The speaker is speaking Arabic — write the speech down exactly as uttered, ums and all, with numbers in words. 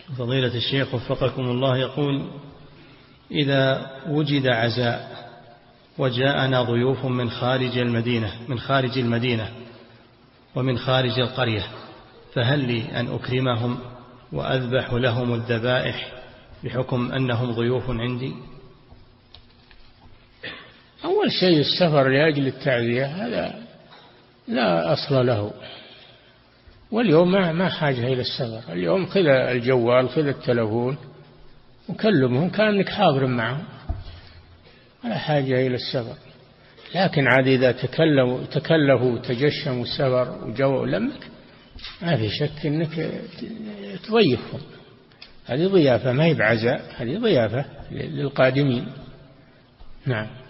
فضيلة الشيخ وفقكم الله، يقول: إذا وجد عزاء وجاءنا ضيوف من خارج المدينة من خارج المدينة ومن خارج القرية، فهل لي أن أكرمهم وأذبح لهم الذبائح بحكم أنهم ضيوف عندي؟ أول شيء السفر لأجل التعزية هذا لا أصل له، واليوم ما حاجة إلى السفر. اليوم خذ الجوال، خذ التلفون، وكلمهم كأنك حاضر معهم، ولا حاجة إلى السفر. لكن عاد إذا تكلموا تكلفوا وتجشموا السفر وجووا لمك، ما في شك أنك تضيفهم. هذه ضيافة، ما هي بعزاء، هذه ضيافة للقادمين. نعم.